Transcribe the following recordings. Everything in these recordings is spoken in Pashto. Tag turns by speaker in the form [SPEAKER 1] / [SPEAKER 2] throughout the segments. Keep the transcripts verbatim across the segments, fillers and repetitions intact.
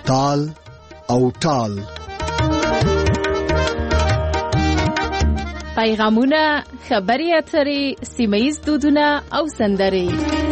[SPEAKER 1] تال او ټال.
[SPEAKER 2] پیغامونه، خبري اترې، سیمه‌ییز دودونه او سندرې.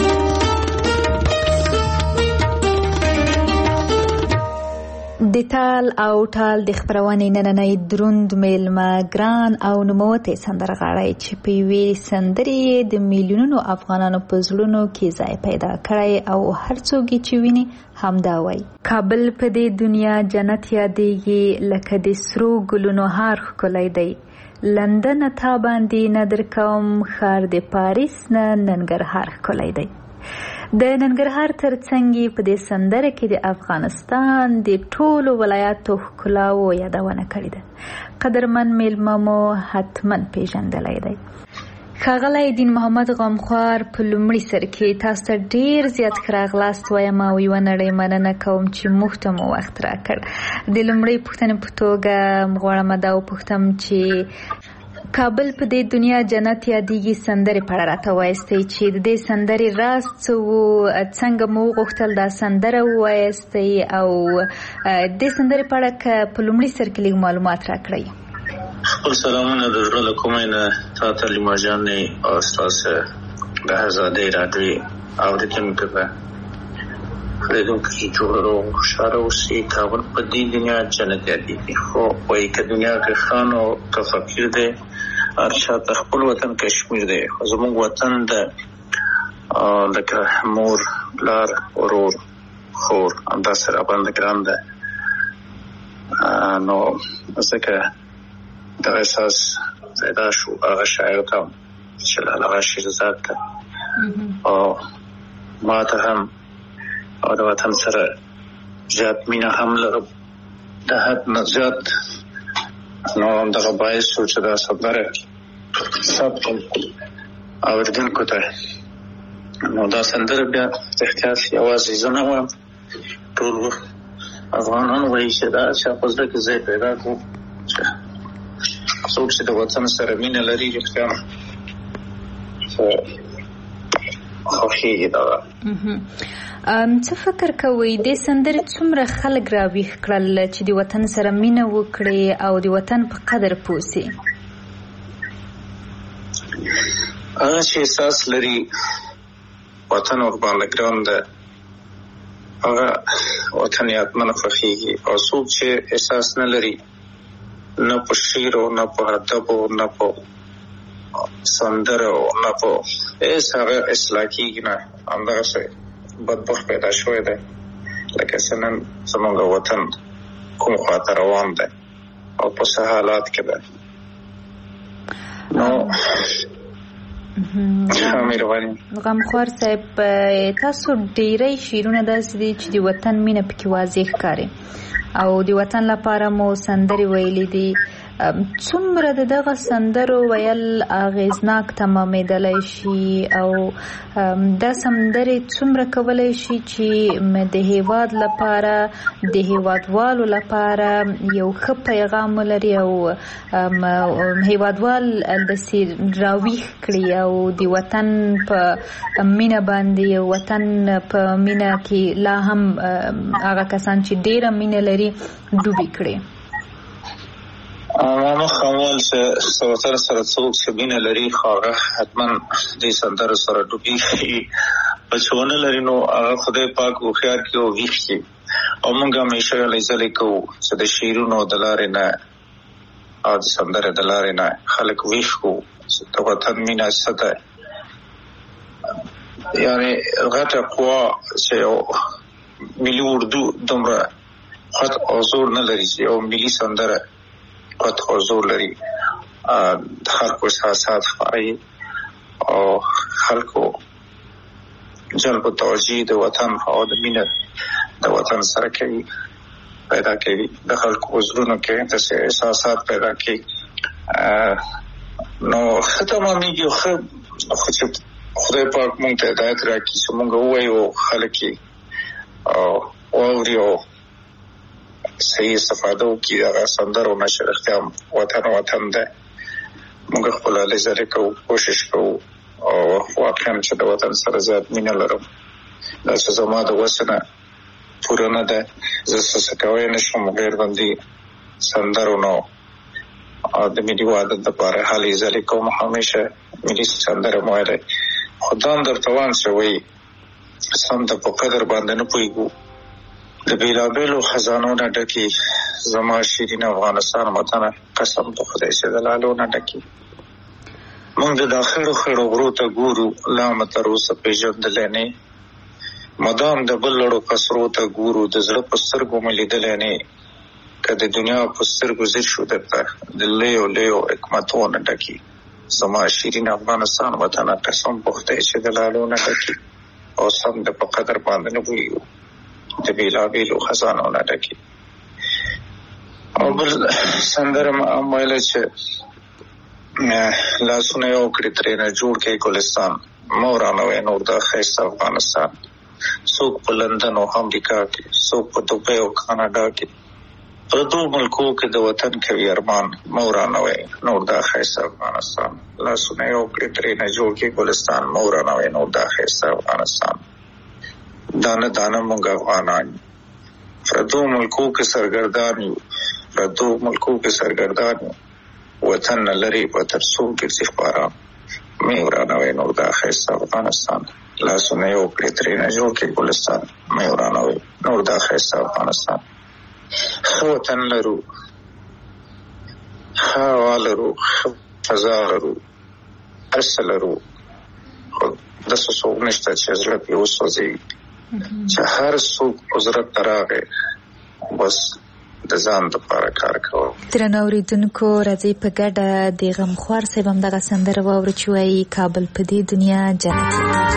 [SPEAKER 3] د تال او ټال د خبرونې نننۍ دروند میلمه ګران او نوموتی سندرغاړی چې په یوې سندرې د میلیونونو افغانانو په زړونو کې ځای پیدا کړی او هر څوک یې چې ویني همدا وایي. کابل په دې دنیا جنت یادېږي لکه د سرو ګلونو هار ښکلی دی. لندن تا باندې نه درکوم ښار د پاریس نه ننګرهار ښکلی دی. د ننګرهار ترڅنګ په دې سندره کې د افغانستان د ټولو ولایاتو ښکلاو یادونه کړې ده. قدرمن میلمه مو حتما پیژندلی دی. ښاغلی دین محمد غمخوار، په لومړي سر کې تاسو ته ډیر زیات ښه راغلاست وایم او یوه نړۍ مننه کوم چې موږ ته مو وخت راکړ. د لومړۍ پوښتنې په توګه غواړم دا وپوښتم چې کابل په دې دنیا جنت یادېږي سندرې په اړه راته وایستئ چې د دې سندرې راز څه وو، څنګه مو وغوښتل دا سندره ووایستئ او د دې سندرې په اړه که په لومړي سر کې لږ معلومات راکړئ.
[SPEAKER 4] خپل سلامونه د زړه له کومې نه تا ته لیما جانې او ستاسو د ازادۍ راډیو اورېدونکو ته اورېدونکو چې جوړ روغ خوشحاله اوسئ. کابل په دې دنیا جنت یادېږي، خو وایي که دنیا کې خان او که فقیر دی، هر چا ته خپل وطن کشمیر دی. خو زموږ وطن د لکه مور، پلار، ورور، خور همداسې راباندې ګران دی. نو ځکه دغه احساس پیدا شو هغه شاعر ته چې هغه شیرزاد ته او ما ته هم او د وطن سره زیات مینه هم لرم، د حد نه زیات. نو همدغه باعث شو چې دا سندره ثبت کړم اورېدونکو ته. نو دا سندره بیا احتیاط یوازې زه نه وایم، ټول افغانان وایي چې دا چا په زړه کې ځای پیدا کړو چې څوک چې د وطن سره مینه لري رښتیا خوښېږي. دا
[SPEAKER 3] څه فکر کوئ دې سندرې څومره خلک راویښ کړل چې د وطن سره مینه وکړي او د وطن په قدر پوه سي؟
[SPEAKER 4] هغه چې احساس لري وطن ورباندې ګران ده، هغه وطن یې حتماً خوښېږي. او څوک چې احساس نه لري، نه په شعر او نه په ادب او نه په سندره او نه په هېڅ هغه اصلاح کېږي نه. همدغسې بدبخت پیدا شوی دی لکه څه نن زموږ وطن کوم خواته روان دی او په څه حالات کې دی. نو
[SPEAKER 3] غمخوار صاحب، تاسو ډیری شعرونه داسې دي چې د وطن مینه پکې واضح ښکاري او د وطن لپاره مو سندرې ویلې دي. څومره د دغه سندرو ویل اغیزناک تمامېدلی شي او دا سندرې څومره کولی شي چې د هیواد لپاره د هیوادوالو لپاره یو ښه پیغام ولري او هیوادوال داسې راویښ کړي او د وطن په مینه باندې وطن په مینه کې لا هم هغه کسان چې ډیره مینه لري ډوبې کړي؟
[SPEAKER 4] ما مخامل چې وطن سره څوک چې مینه لري خو هغه حتما دې سندرو سره ډوبېږي، په چې ونه لري نو هغه خدای پاک هوښیار کړي او ویښ کړي. او موږ همیشه هلې ځلې کوو چې د شعرونو د لارې نه او د سندرې د لارې نه خلک ویښ کړو چې د وطن مینه څه ده. یعنې غټه قوا چې یو ملي اردو دومره خط او زور نه لري چې یو ملي سندره قط حضور لري، د خلکو احساسات ښکاري او خلکو جلب توجه د وطن او د مینه د وطن سره کوي پیدا کوي، د خلکو زړونو کې داسې احساسات پیدا کوي. نو ښه تمامېږي خو چې خدای پاک موږ ته هدایت راکړي چې موږ ووایو خلک یې واوري او صحیح استفاده وکړي هغه سندرو نه چې رښتیا وطن وطن دی. موږ خپل هلې ځلې کوو، کوشش کوو او واقعا چې د وطن سره زیات مینه لرم. دا چې زما د وسه نه پوره نه ده. زه څه کوی نشم غیر باندې سندرو نو او د ملي وحدت دپاره هلې ځلې کوم. همیشه ملي سندره مو ویلی خو دا هم درته وایم چې وایي سم د په قدر باندې نه پوهېږو. د بېلابېلو خزانو نه ډکې زما شیرین افغانستان وطنه قسم په خدای چې د لالو نه ډکې. موږ د دا خړو خړو غرو ته ګورو لا مو تر اوسه پېژندلی نه. مدام د بل لړو قصرو ته ګورو د زړه په سترګو مې لیدلی نه. که د دنیا په سترګو ځیر شو درته د لویو لویو حکمتونه ډکې زما شیرین افغانستان وطنه قسم په خدای چې د لالو نه ډکې او سم د په قدر باندې نه پوهېږو د بېلابېلو خزانو نه ډکې. او بل سندره م هم ویله چې لاسونه یو کړي ترېنه جوړ کړي ګلستان مه ورانوئ نور دا ښایسته افغانستان. څوک په لندن او امریکا کې څوک په دوبۍ او کاناډا کې پردو ملکو کې د وطن کوي ارمان مه ورانوئ نور دا ښایسته افغانستان. لاسونه یو کړي ترېنه جوړ کړي ګلستان مه ورانوئ نور دا ښایسته افغانستان. دانه دانه مونږ افغانان پردو ملکو کې سرګردان یو پردو ملکو کې سرګردان یو وطن نه لرې په تر څو ګرځي خپاران مه ورانوئ نور دا ښایسته افغانستان. لاسونه یو کړي ترېنه جوړ کړي ګلستان مه ورانوئ نور دا ښایسته افغانستان. ښه وطن لرو ښه هوا لرو ښه فضا لرو هر څه لرو خو داسې څوک نشته چې زړه پرې وسوځېږي چې هر څوک په زړه ته راغی بس د ځان دپاره کار کوه.
[SPEAKER 3] درنو اورېدونکو راځئ په ګډه د غمخوار صاحب همدغه سندره واورو چې وایي کابل په دې دنیا جنت.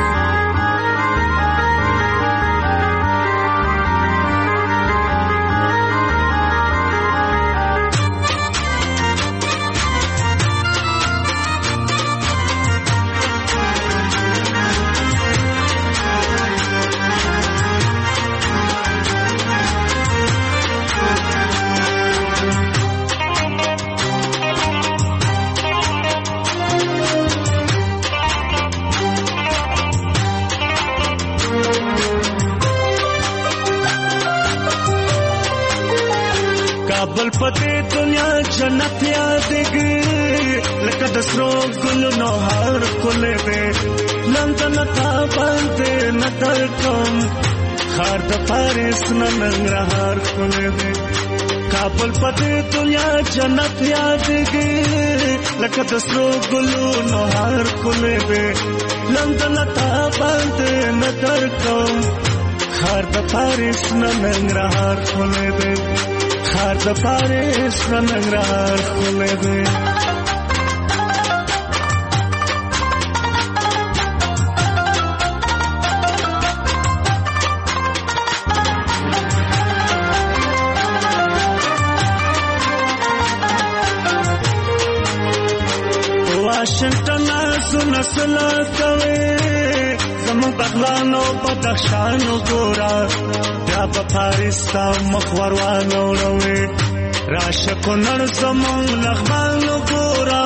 [SPEAKER 5] کابل پتے دنیا جنت یادګي لکه د سرو ګلو نو هر کله به لندن تا باندې نظر کوم خار د پاریس ننګرهار کله به کابل پتے دنیا جنت یادګي لکه د سرو ګلو نو هر کله به لندن تا باندې نظر کوم خار د پاریس ننګرهار کله به خار د پاریس ننګرهار کله به واشنگټن سونه سلا کوي زمو بغلانو بدخشانو ګورا بیا په پاریس تا مخور وانه وروي راشه کونړ زمو لغمانو ګورا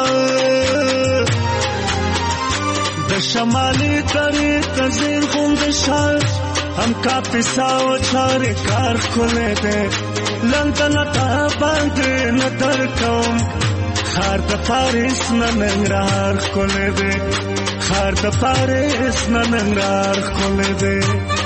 [SPEAKER 5] د شمالي ترې تزین کوم د شال هم کا پیساو چارې کار کوله به لندن تا باندې نظر کوم خار د پاریس ننګرهار کله به خار د پاریس ننګرهار کله به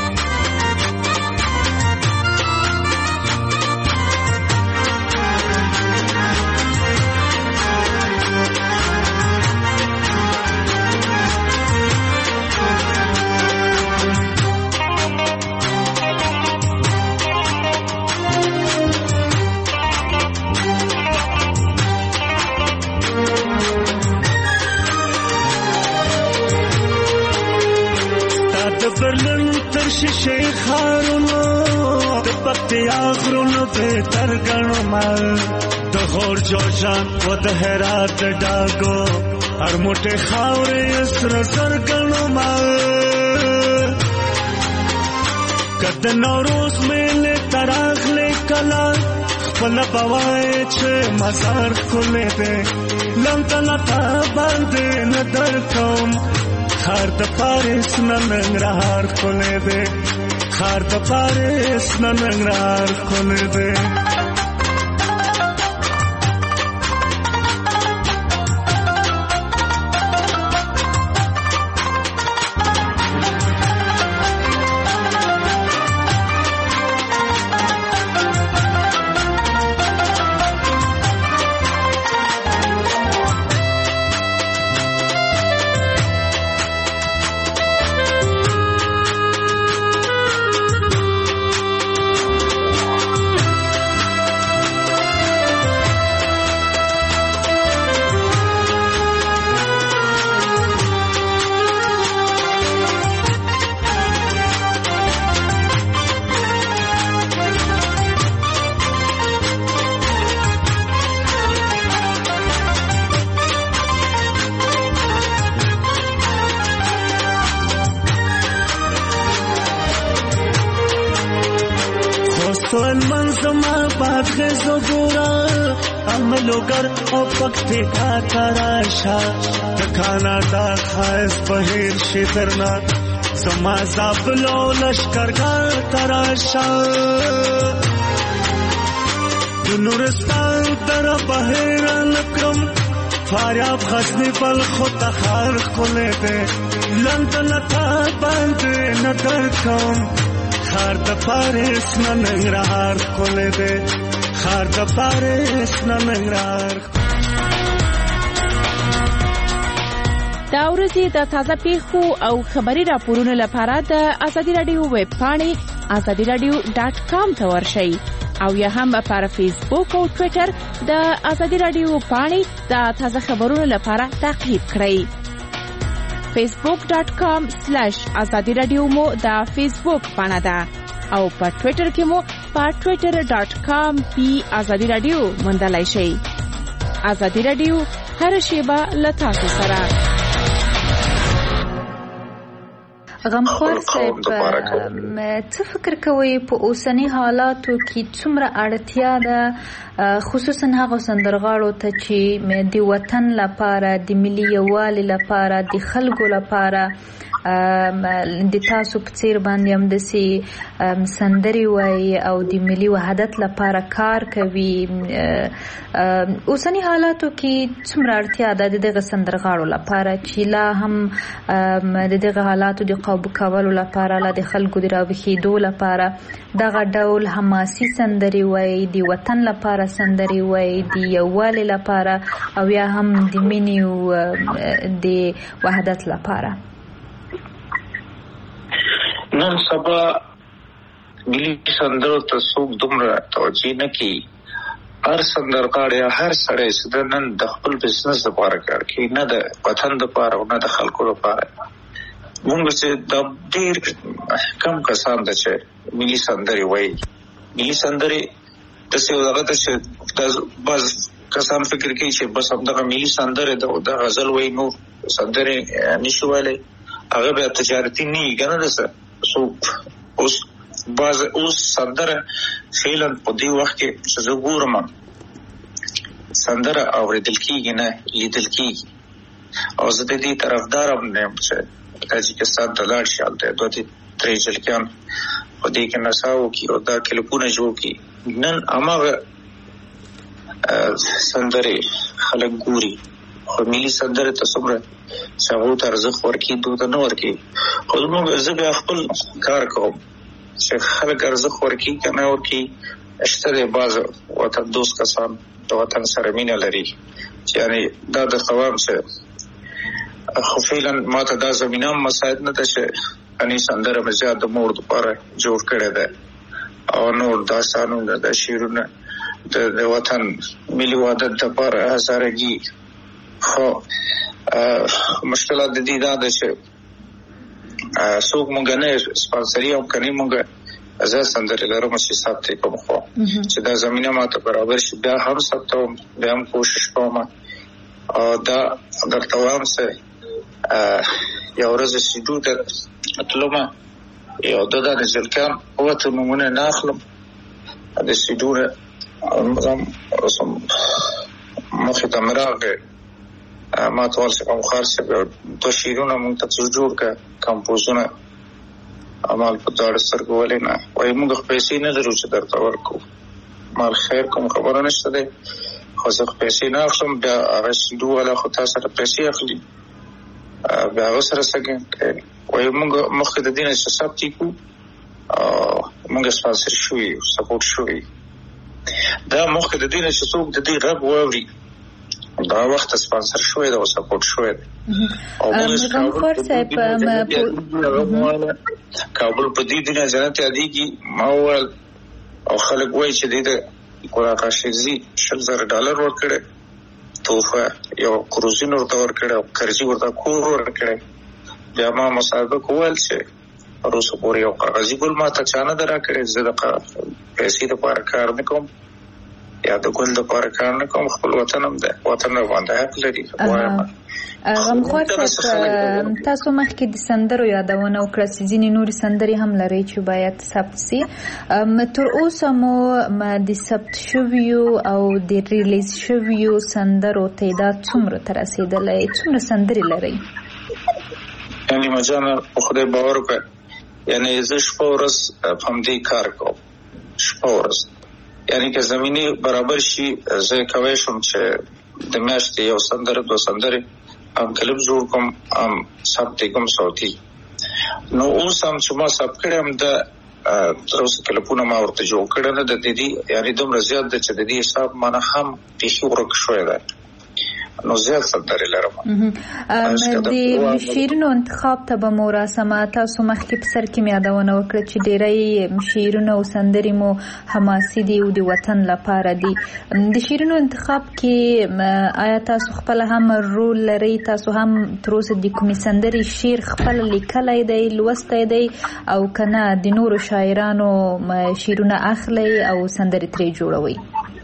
[SPEAKER 5] شیخ خارونو د پکتیا غرونو په ترګنو مال د غور جوشان و د هرات ډاګو هر موټه خاورې سر سرګنو مال کده نوروز مېله تراغله کلا خپل بوای چې مزار کوله ده لندن ته باندې نظر کوم خار د پاریس ننګرهار کله به خار د پاریس ننګرهار کول دې गर او پکته کا تراشا کانا دا خاص بهیر شترنا سما زابلو لشکر کا تراشا نورستان در بهیر لکرم فاریاب غزنی بل خود خار کوله دے لندن تا بند نظر کوم خار د پاریس ننګرهار کوله دے خار د پاریس ننګرهار.
[SPEAKER 2] دا ورځې د تازه پیښو او خبري راپورونو لپاره د ازادي رادیو ویب پاڼې ازادي رادیو ډاټ کام ته ورشئ او یا هم پر فیسبوک او ټوئیټر د ازادي رادیو پاڼې د تازه خبرونو لپاره تعقیب کړئ. فیسبوک ډاټ کام سلیش ازادي رادیو مو د فیسبوک پاڼه ده او په ټوئیټر کې مو په ټوئیټر ډاټ کام پی ازادي رادیو موندلای شئ. ازادي رادیو هر شیبه له تاسو سره.
[SPEAKER 3] غمخوار صاحب څه فکر کوئ په اوسنی حالاتو کې څومره اړتیا ده خصوصا هغه سندرغاړو ته چې د وطن لپاره د ملي یووالي لپاره د خلکو لپاره د تاسو په څیر باندې هم داسې سندرې وایي او د ملي وحدت لپاره کار کوي. اوسنی حالاتو کې څومره اړتیا ده د دغه سندرغاړو لپاره چې لا هم د دغه حالاتو د قابو کولو لپاره لا د خلکو د راویښېدو لپاره دغه ډول حماسي سندرې وایي، د وطن لپاره سندرې وایي، د یووالي لپاره او یا هم د مینې او د وحدت لپاره.
[SPEAKER 4] نن سبا ملي سندرو ته څوک دومره توجه نه کوي. هر سندرغاړی هر سړی چې نن د خپل بزنس لپاره کار کوي، نه د وطن لپاره او نه د خلکو لپاره. موږ چې د ډېر کم کسان ده چې ملي سندرې وایي. ملي سندرې داسې یو دغه ده چې بعض کسان فکر کوي چې بس همدغه ملي سندرې د غزل وایي، نور سندرې نشي ویلی. هغه بیا تجارتي نه وي که نه ده څه څوک اوس بعض اوس سندره فعلا په دې وخت کې چې زه ګورم سندره اورېدل کېږي نه لیدل کېږي. او زه د دې طرفدار هم نه یم چې تاجکستان ته لاړ شي، هلته دوه درې جلکیان په دې کې نڅا وکړي او دا کلیپونه جوړ کړي. نن هماغه سندرې خلک ګوري، خو ملي سندرې ته څومره چې هغو ته ارزښت ورکړي دوی ته نه ورکړي. خو زموږ زه بیا خپل کار کوم چې خلک ارزښت ورکړي که نه ورکړي. شته دی بعض وطن دوست کسان د وطن سره مینه لري چې یعنې دا د قوام چې خو فعلا ما ته دا زمینه هم مساعد نه ده چې اني سندره مې زیات د مور دپاره جوړ کړی دی او نور داستانونه د شعرونه د وطن ملي وحدت دپاره هزارګي. خو مشکلات د دې دا ده چې څوک مونږ نه سپانسري او کني مونږ زه سندرې لرم چې ثبت کوم، خو چې دا زمینه ماته برابر شي بیا هم ثبتوم، بیا هم کوشش کوم. او دا درته وایم چې یو ورځ سیډو ته تلم، یو دوه د جلکان اوته نمونه نه اخلم د سیډو نه رسم مخې ته مې راغی. ما ته ویل چې غمخوار صاحب دو شعرونه مونږ ته څه جوړ کړه کمپوزونه، عمل په داړه سترګو ولې نه وایي موږ پیسې نه لرو چې درته ورکو مال خیر کوم خبره نشته دی خو زه پیسې نه اخلم بیا هغه سیدو والا خو تا سره پیسې اخلي بیا هغه سره څنګه کوي وایي موږ مخکې د دې نه چې ثبت یې کړو موږ سپانسر شوي یو سپورټ شوي دا مخکې د دې نه چې څوک د دې غږ واوري دا وخت سپانسر شوی دا او سپورټ شوی او
[SPEAKER 3] غمخور صاحب
[SPEAKER 4] کابل په دې دنیا جنت یادېږي ما وویل او خلک وایي چې دې د ګل اغا شیرزي شل زره ډالر ورکړی توفه یو کروزین ورته ورکړی او کرزي ورته کور ورکړی بیا ما مصاحبه وویل چې روسو پورې یو کاغذي ګل ما ته چا نه ده راکړی زه د پیسې دپاره کار نه کوم یا د ګل دپاره کار نه کوم خپل وطن هم ده وطن راباندې حق لري وایم
[SPEAKER 3] غمخور صاحب تاسو مخکې د سندرو یادونه وکړه چې ځینې نورې سندرې هم لري چې باید ثبت سي تر اوسه مو د ثبت شویو او د ریلیز شویو سندرو تعداد څومره ته رسېدلی څومره سندرې لرئ
[SPEAKER 4] یعنې مجانه په خدای باور وکړه یعنې زه شپه ورځ په همدې کار کوم شپه ورځ یعنی که زمینی برابر شي زه کولی شم چې د میاشتې یو سندره دوه سندرې هم کلپ جوړ کوم هم ثبت کوم صوتي نو اوس هم چې ما ثبت کړی هم د تر اوسه کلپونه ما ورته جوړ کړی نه د دې یعنې دومره زیات ده چې د دې حساب مانه هم بیخي ورک شوی دی نو زیات سندرې لرم
[SPEAKER 3] د شعرونو انتخاب ته به مو راسمه تاسو مخکې په سر کې مې یادونه وکړه چې ډېری شعرونه او سندرې مو حماسي دي او د وطن لپاره دي د شعرونو انتخاب کې آیا تاسو خپل هم رول لرئ تاسو هم تر اوسه د کومې سندرې شعر خپل لیکلی دی لوستی دی او که نه د نورو شاعرانو شعرونه اخلئ او سندرې ترې جوړوئ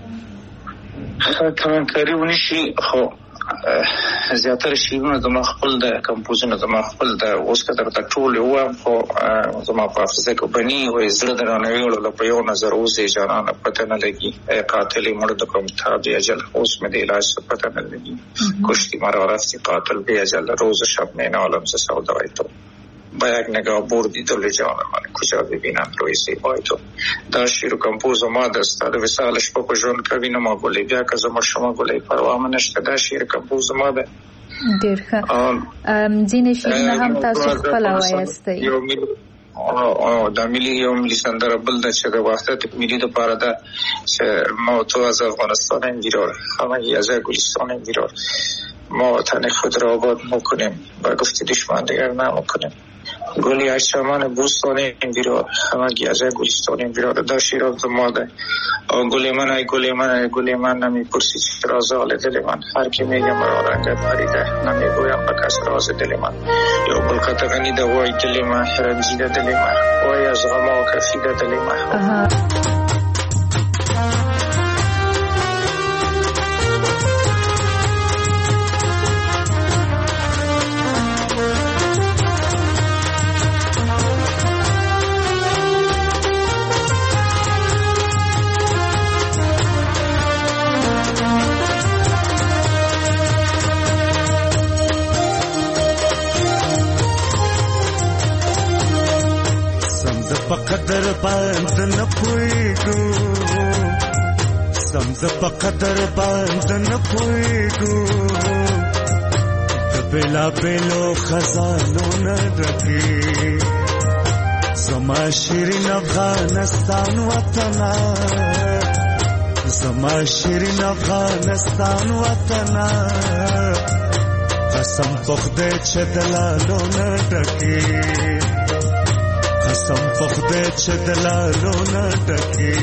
[SPEAKER 4] کمنکاري ونشي خو زیاتره شعرونه زما خپل د کمپوزونه زما خپل د اوس که درته ټول ووایم خو زما په حافظه کې بني وایي زړه درانه ویړله په یو نظر اوس یې جانانه پته نه لګي ای قاتل یې مړ د کوم تا بی اجل اوس مې د علاج څه پته نه لګي کشتی مرا رفتی قاتل بی اجل روز شب می نالم ز سودای تو با یک نگاه بردی دل جان من کجا ببینم روی زیبای تو دا شعر و کمپوز ما دست د وصالش په ژوند کوي نه ما ګلې بیا که زما شما ګلې پروا مې نشته دا شعر کمپوز ما ده
[SPEAKER 3] ډېر ښه ځینې شعرونه هم تاسو خپله وایستئ
[SPEAKER 4] او دا ملي یو ملي سندره بل ده چې د وحدت ملی دپاره ده چې ما و تو از افغانستان بیرار همگی از گلستان بیرار ما وطن خود را آباد میکنیم و گفت دشمن دیگر نمیکنیم گلی از چمن بوستان بیرار همگی از گلستان بیرار دا شیراب زماده گل من ای گل من ای گل من نمیپرسی چرا زال دل من هر کی میگه مرا رنگت پریده نمیگویم به کس راز دل من یا بلقت غنی ده وای دل من رنجیده دل من وای از غما کفیده دل من
[SPEAKER 5] قدر باند نه پويګو سمز په قدر باند نه پويګو د بلا بلو خزانو نه دکی زما شیرین افغانستان وطن زما شیرین افغانستان وطن قسم په خدای چې دلالو نه دکی قسم په خدای چې دلالو نه ډکي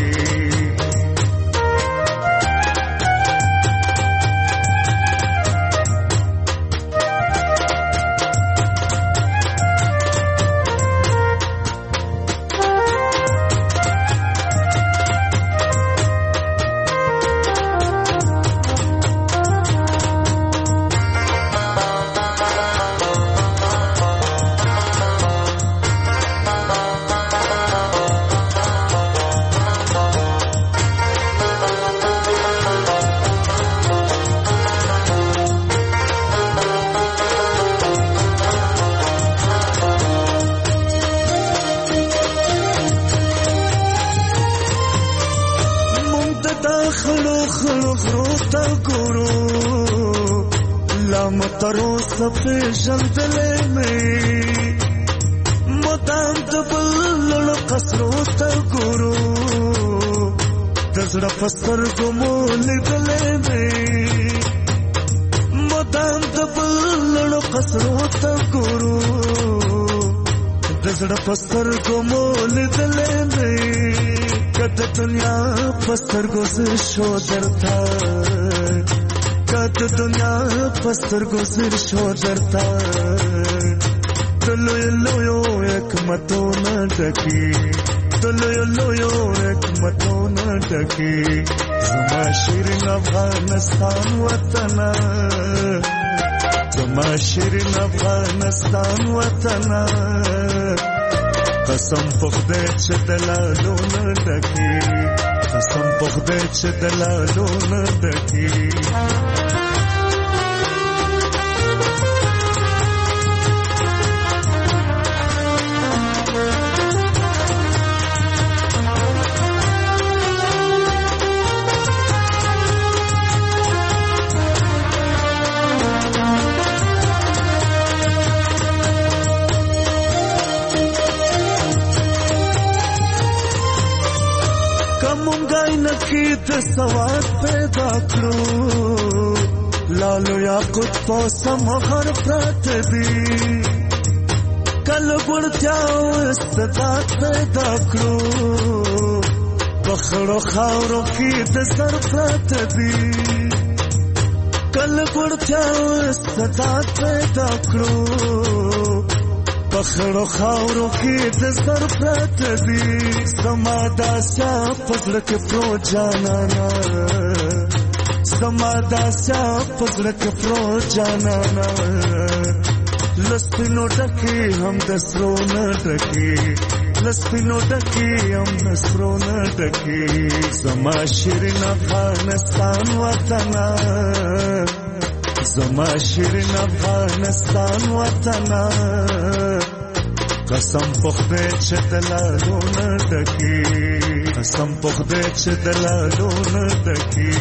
[SPEAKER 5] خلو خلو خرو تا ګورو لام ترو سپې ژوندلې مې مدام د بل قصرو تا ګورو دزړه پستر ګمو لیدلې مې مدام د بل قصرو تا ګورو دزړه پستر ګمو لیدلې مې کده دنیا پستر ګوز شو درتا کده دنیا پستر ګوز شو درتا دلو یلو یو ایک متو نه ډکی دلو یلو یو ایک متو نه ډکی زما شیرین افغانستان وطن زما شیرین افغانستان وطن قسم په خدای چې دلالو نه ډکی قسم په خدای چې دلالو نه ډکی د سواد پیدا کړو لالو یاقوت په سمهر پرات دي کله ګورتیا استعداد پیدا کړو بخړو خاورو کې د سر پرات دي کله ګورتیا استعداد پیدا کړو بخړو خاورو کې د سر پرات دي زما داسیا پزړه کې پرو جانانا زما داسیا پزړه کې پرو جانانا لسپینو ډکی هم د سرو نه ډکی لسپینو ډکی هم د سرو نه ډکی زما شیرین افغانستان وطن زما شیرین افغانستان وطن قسم په خدای چې دلالو نه ډکی قسم په خدای چې دلالو نه ډکی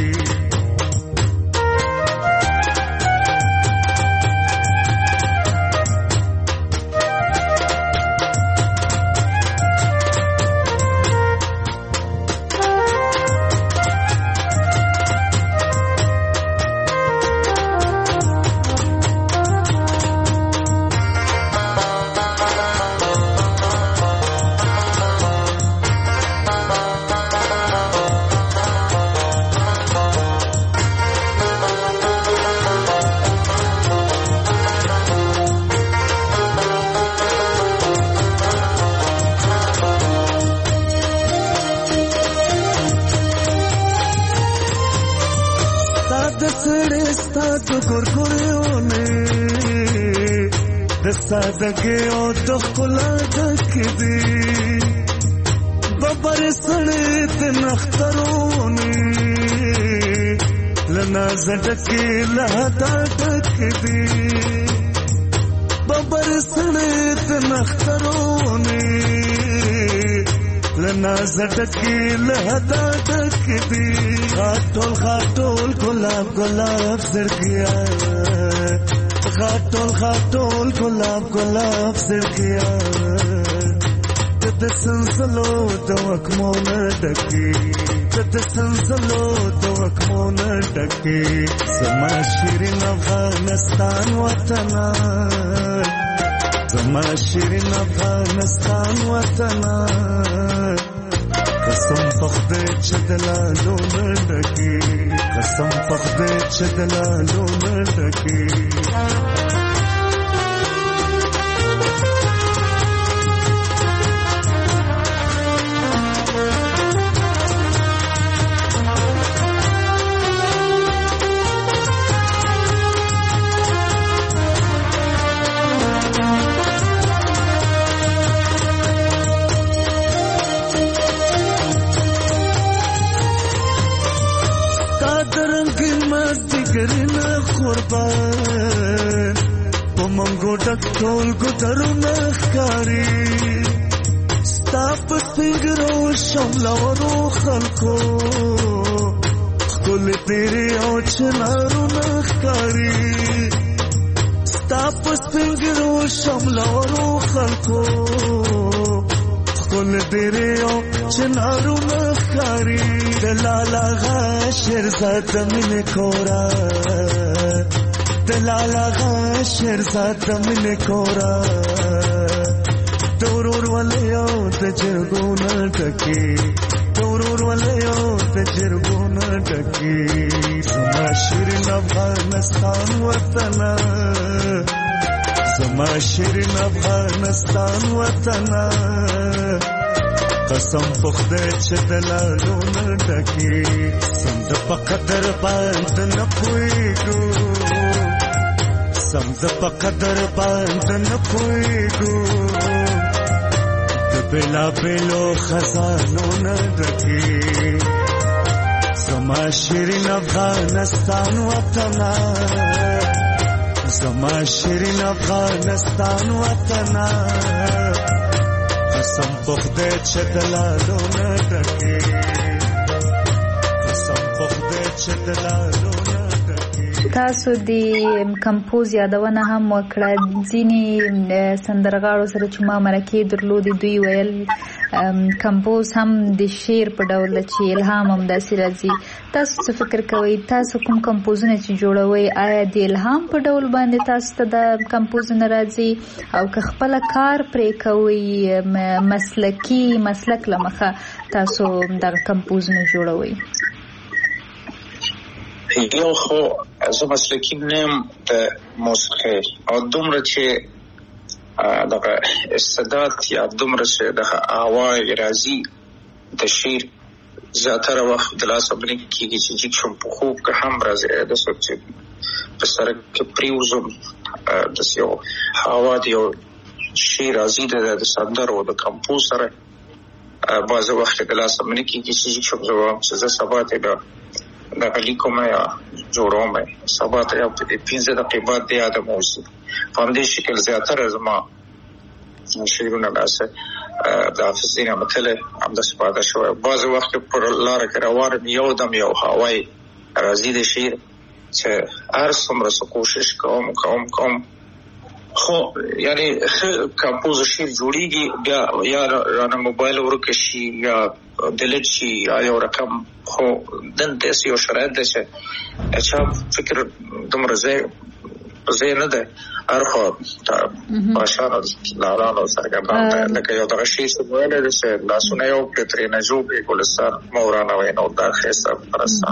[SPEAKER 5] سادګي او د خلا دک دي ببر سړې د نخترونی لنا زړکې له تا دک دي ببر سړې د نخترونی لنا زړکې له تا دک دي خاطول خاطول ګلاب ګلاب زړګیا خاطول خاطول ګلاب ګلاب زړګیا د سنسلو د وکمو نه ډکی د سنسلو د وکمو نه ډکی زما شیرین افغانستان وطن زما شیرین افغانستان وطن قسم په خدای چې دلالو نه ډکی قسم په خدای چې دلالو نه ډکی قربان په منګو ډک ټول ګدرونه ښکاري ستا په سپینګرو شملورو خلکو خل تیرے او چنارو نخکاری ستاپس پنگرو شملورو خلقو خل تیرے او چنارو نخکاری دلالا غا شرزاد من کورا دلالا غا شرزاد من کورا دورور ولیو تجرگونا ڈکی دورور ولیو تجرگونا ڈکی زما شیرین افغانستان وطنا زما شیرین افغانستان وطنا قسم پخده چه دلالونا ڈکی سمد پا قدر باند نپویگو سمد پا قدر باند نپویگو بلا بلو خزانو ندکی زما شیرین افغانستان وطنا زما شیرین افغانستان وطنا قسم پخده چه دلالو ندکی قسم پخده چه دلالو ندکی.
[SPEAKER 3] تاسو د کمپوز یادونه هم وکړه ځینې سندرغاړو سره چې ما مرکې درلودې دوی ویل کمپوز هم د شعر په ډول چې الهام هم داسې راځي تاسو څه فکر کوئ تاسو کوم کمپوزونه چې جوړوئ آیا د الهام په ډول باندې تاسو ته د کمپوزونه راځي او که خپل کار پرې کوئ مسلکي مسلک له مخه تاسو دغه کمپوزونه جوړوئ
[SPEAKER 4] یو خو زه مسلکي نیم د موسیقۍ او دومره چې دغه استعداد یا دومره چې دغه آواز راځي د شعر زیاتره وخت د لاسه بلنګ کېږي چې جګ شم په خوب که هم راځي داسې چې په سړک کې پرېوځم داسې یو هوا د یو شعر راځي د سندرو د کمپوز سره بعضې وخت د لاسه بلنګ کېږي چې جګ شم زه وایم چې زه سبا ته به دغه لیکم یا جوړوم سبا ته یو پنځه دقیقې بعد د یادم اوسي په همدې شکل زیاتره زما شعرونه داسې د حافظ ځینې متلې همداسې پاته شوی بعضې وخت پر لاره کې روان یم یو دم یو هوای راځي د شعر چې هر څومره څه کوشش کوم کوم کوم خو یعنی کمپوز شعر جوړیږي بیا یا رانه موبایل ورکه شي یا ډیلیټ شي یا یو رقم خو دلته یو شرایط دی چې چا فکر دومره ځای ځای نه دی هر خوا باشانو لارانو څرګندان دی لکه یو دغه شی چې ویلی دی چې لاسونه یو کړې ترېنه جوړ کړې ګلستان مه ورانوئ نو دا ښایسته پرستان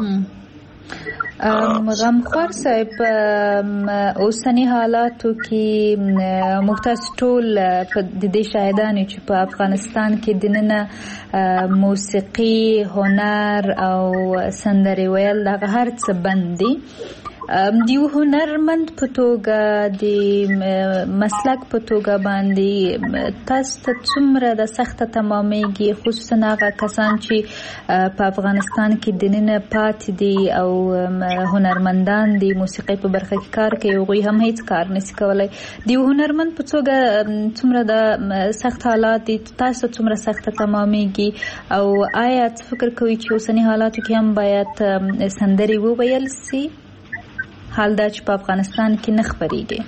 [SPEAKER 3] غمخوار صاحب اوسنی حالاتو کې موږ تاسو ټول د دې شاهدان چې په افغانستان کې دننه موسیقي هنر او سندرې ویل دغه هر څه بند دي د یو هنرمند په توګه د مسلک په توګه باندې تاسو ته څومره د سخته تمامېږي خصوصا هغه کسان چې په افغانستان کې دننه پاتې دي او هنرمندان د موسیقۍ په برخه کې کار کوي هغوی هم هیڅ کار نشي کولی د یو هنرمند په توګه څومره د سخت حالات دي تاسو څومره سخته تمامېږي او آیا فکر کوئ چې اوسني حالاتو کې هم باید سندرې وویل سي حال دا چې په افغانستان کې نه خپرېږي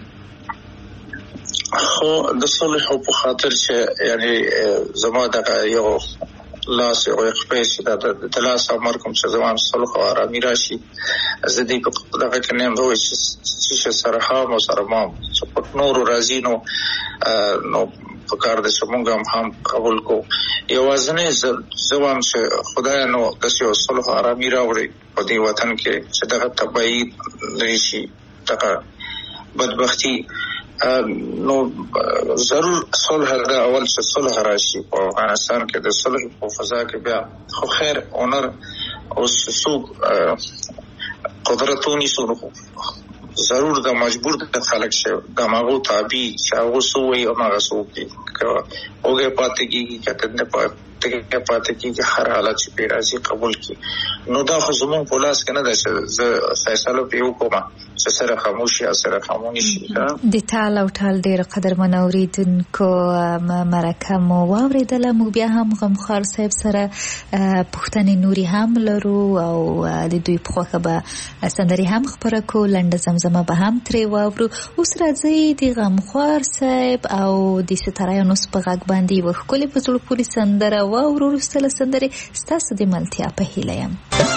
[SPEAKER 4] خو د صلح په خاطر چې یعنی زما دغه یو لاس یو خپې چې د لاس امر کوم چې زما صلح او آرامي راشي زه دې په دغه کې نه وای چې سره هم سره ما چې په نور راځي نو نو په کار د شمونږ هم قبول کو یوازنه زوام چې خدای نو د یو صلح او آرامي راوړي په دې وطن کې چې دغه تبعید لري دغه بدبختی نو ضرور صلح دا اول چې صلح راشي په افغانستان کې د صلح په فضا کې بیا خو خیر اونر او سوق قدرتونی سره ضرور دا مجبور د خلک شه د ماغو تابع شاو سوې او ماغه سوې اوګه پاتې کیږي کتنه پاتې پاتې کیږي هر حالت چې پیرازي قبول کی نو دا خو زمون په لاس کې نه ده چې فیصله پیو کومه چې سره خاموشي یا سره خاموشي
[SPEAKER 3] د ټال او ټال ډیر قدرمن اوریدونکو مرکه مو واوریدل مو بیا هم غمخوار صاحب سره پښتنې نوري هم لرو او د دوی په خوخه به سندري هم خبره کو لنډه زمزمه به هم ترې واورو اوس راځي د غمخوار صاحب او د ستارایانو په غږ باندې وښکلې په ټول پوری سندره واورو وروسته سندري ستاسو د ملتیا په هیله یم.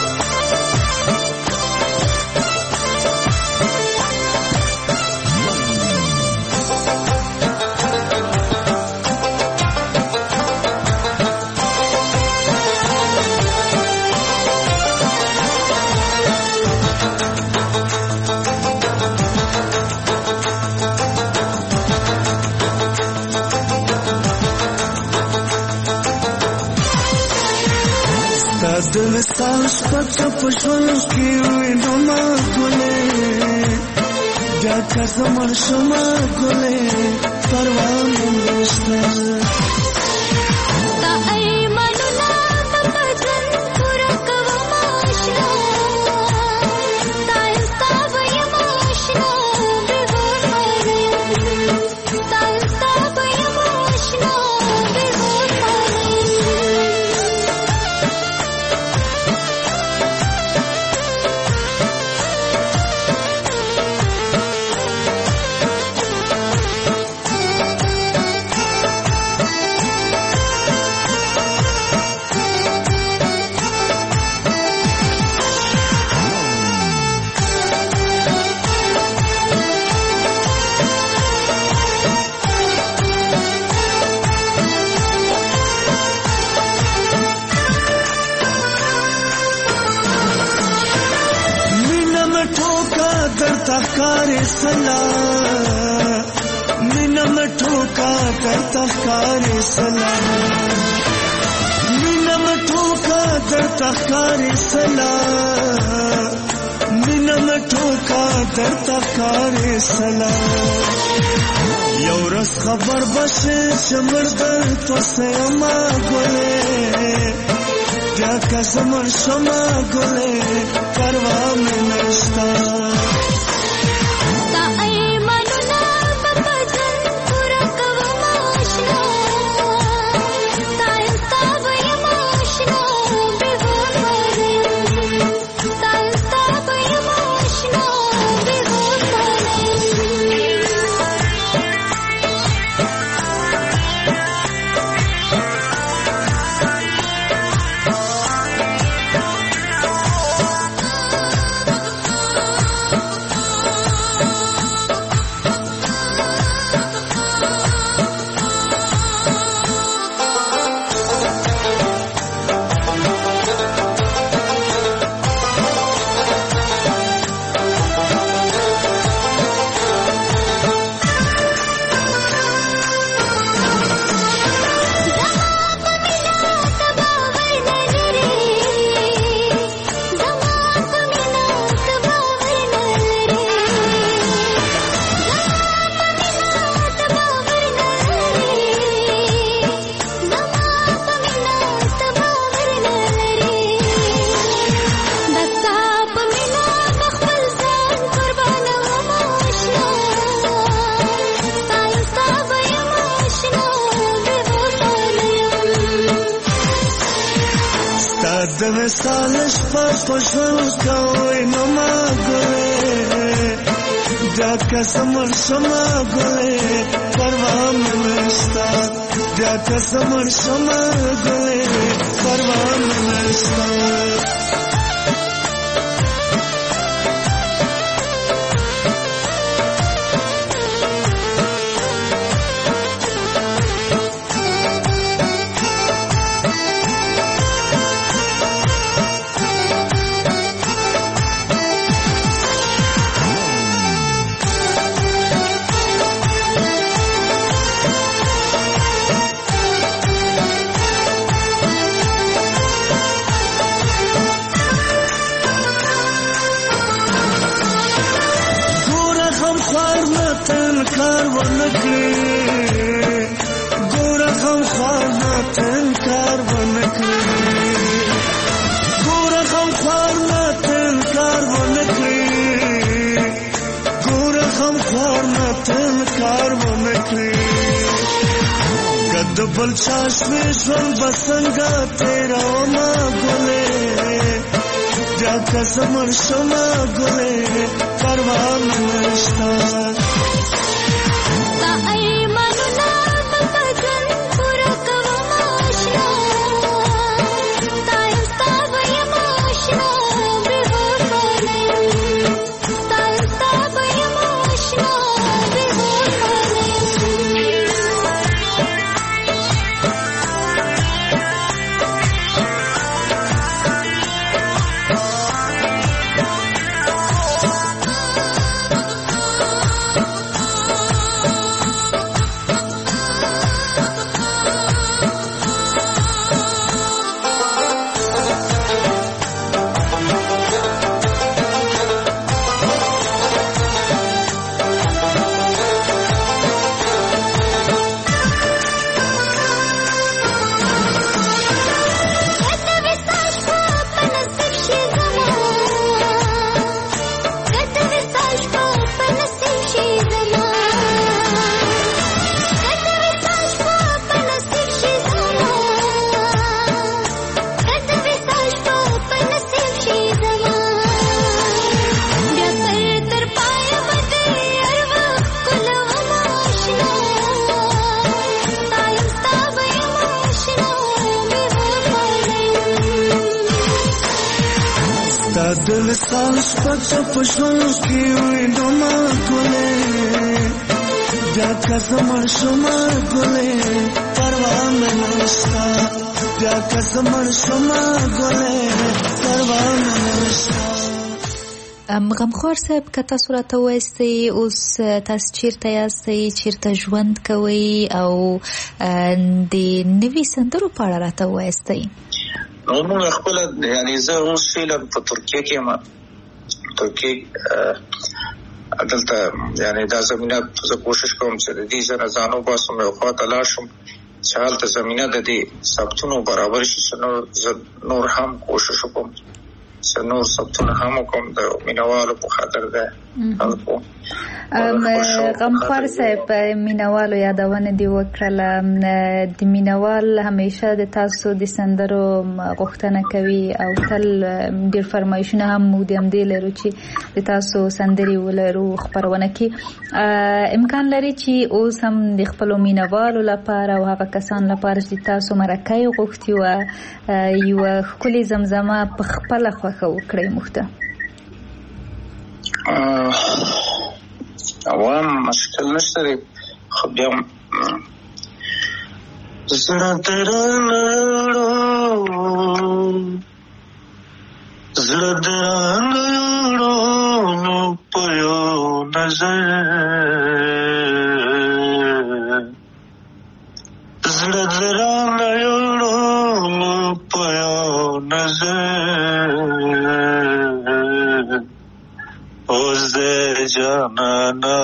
[SPEAKER 5] دل ساش پچ پښول کیوي نو ما ګلې دا کزمر شما ګلې پروا نشته
[SPEAKER 6] تا ای مننا پپجن پورا کوما آشنا تا حساب یم آشنا بهور مانه تا حساب یم آشنا بهور مانه
[SPEAKER 5] تخکاری سلا مینا مٹھوکا کر تخکاری سلا مینا مٹھوکا کر تخکاری سلا مینا مٹھوکا کر تخکاری سلا یو رس خبر بش شمر در تو سیما گلے جا کسمر شما گلے پروا میں نشتا دو سالش پاس پشون کوی نما گله جا کسمر شما گله پروا منشتا جا کسمر شما گله پروا منشتا डबल चाशवी ژوند بسنګا تیرا ما ګلې بیا کزمر شما ګلې پروا نشتا
[SPEAKER 6] تا ای منو نا بدن پورا کوم آشنا تا استا وای ماشنا به ورمنه تا استا وای ماشنا به
[SPEAKER 5] دل سالش پچ پښونس کی وینم ما ګلې بیا کزمر شما ګلې پروا نشتا بیا کزمر شما ګلې پروا نشتا.
[SPEAKER 3] غمخوار صاحب که تاسو راته وایستئ اوس تاسو چیرته یاستئ چیرته ژوند کوئ او د نوي سندرو په اړه راته وایستئ؟
[SPEAKER 4] نو موږ خپل یعنی زه اوس فعلا په ترکیه کې یم ترکیه دلته یعنی دا زمینه زه کوشش کوم چې د دې سره ځان وباسم او خواته لاړ شم چې هلته زمینه د دې ثبتونو برابر شي چې نور هم کوشش وکړم چې نور ثبتونه هم وکړم د مینوالو په خاطر ده.
[SPEAKER 3] غمخوار صاحب مینوالو یادونه دی وکړله د مینوال همیشه د تاسو د سندرو غوښتنه کوي او تل ډېر فرمایشونه هم موږ د همدې لرو چې د تاسو سندرې ولرو خپرونه کې. امکان لري چې اوس هم د خپلو مینوالو لپاره او هغه کسان لپاره چې تاسو مرکه یې غوښتي وه یوه ښکلې زمزمه په خپله خوښه وکړئ موږ ته؟
[SPEAKER 4] عوام مشکل نشته دی خو بیا زړه درانه زړه درانه په یو نظر زړه درانه په یو نظر اوس د جانانا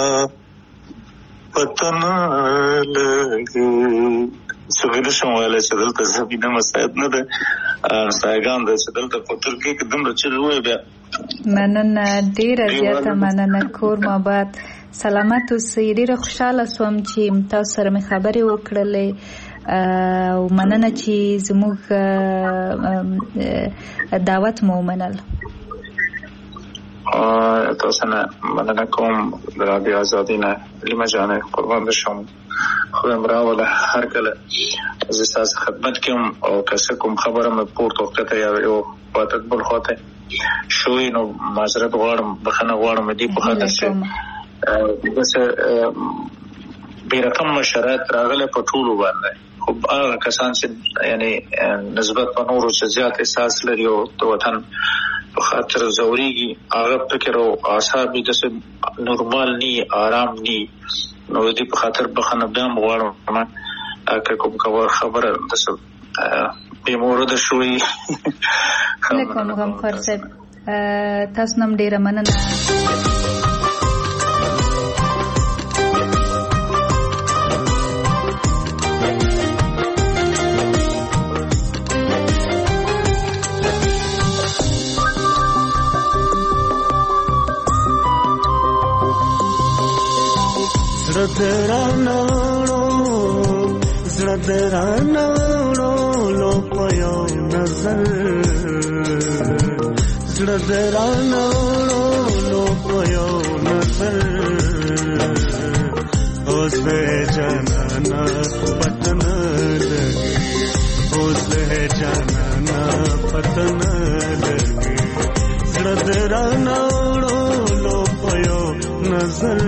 [SPEAKER 4] پتن لګي څنګه شم ویل چې دلته زمینه مساعد نه ده سایګان ده چې دلته په ترکیه کې دومره چې وای بیا
[SPEAKER 3] مننه ډیره زیاته مننه کور ماباد سلامت اوسئ. ډیره خوشحاله سوم چې تاسو سره مې خبرې وکړلې او مننه چې زموږ دعوت مو ومنل.
[SPEAKER 4] تاسو نه مننه کوم د رادیو آزادي نه لیمه جانه قربان بشم خو امراوله هر کله زه تاسو خدمت کوم او کسه کوم خبره مې پورته وکړه یا یو وخت بل خواته شوی نو معذرت غواړم بخنه غواړم دې په خاطر چې بس بیرقم شرایط راغله په ټولو باندې خو هغه کسان چې یعنی نسبت په نورو چې زیات احساس لري او د وطن په خاطر زوريږي هغه فکر او اعصاب دې نورمال ني آرام ني نو دې په خاطر بخنه بیا غواړم که کوم خبره تاسو به مورد شوي
[SPEAKER 3] کوم کوم خرڅه تاسو نم ډیره مننه.
[SPEAKER 5] زړه درانه زړه زړه लो पयो नजर زړه लो पयो नजर اوس جانانا पतन लगे اوس جانانا पतन लगे زړه लो पयो नजर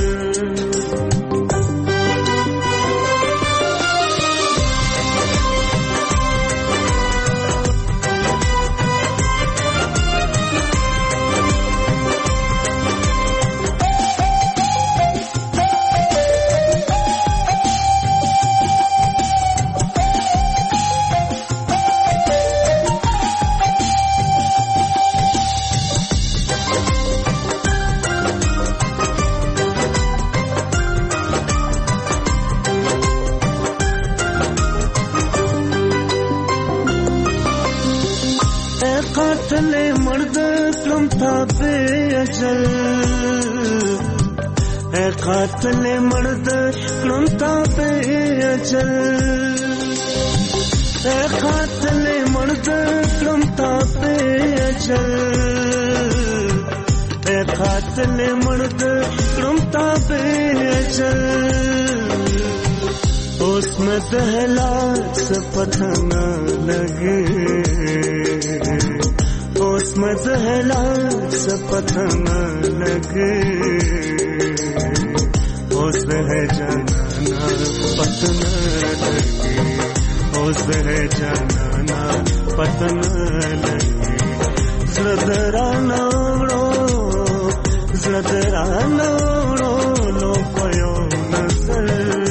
[SPEAKER 5] قاتل مرد کلم تا بے اجل اے قاتل مرد کلم تا بے اجل اے قاتل مرد کلم تا بے اجل اے قاتل مرد کلم تا بے اجل اس میں دہلا سے پتہ نہ لگے اس میں دہلا سے پتہ نہ لگے اس ہے جانانا پتہ نہ لگے اس ہے جانانا پتہ نہ لگے زړه زړه लो पयो नजर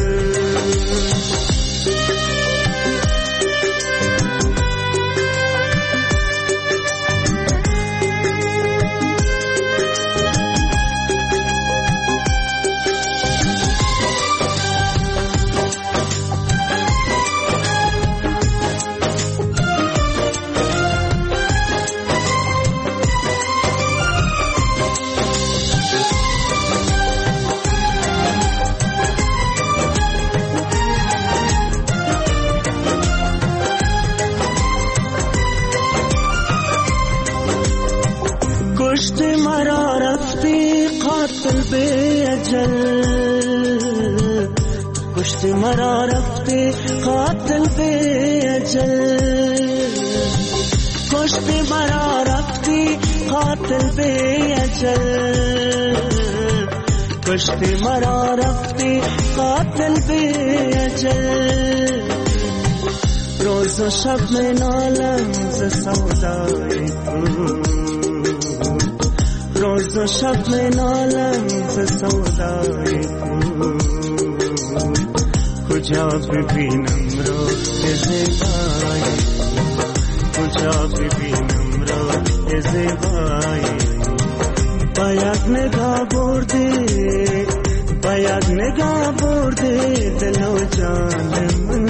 [SPEAKER 5] کشتی مرا رفتی قاتل بے اجل کشتی مرا رفتی قاتل بے اجل کشتی مرا رفتی قاتل بے اجل کشتی مرا رفتی قاتل بے اجل روز و شب میں نالم ز سودای تو روز و شب میں نالم ز سودای تو کجا ببینم روز زیبایی کجا ببینم روز زیبایی باید نگاه برده باید نگاه برده دل و جان من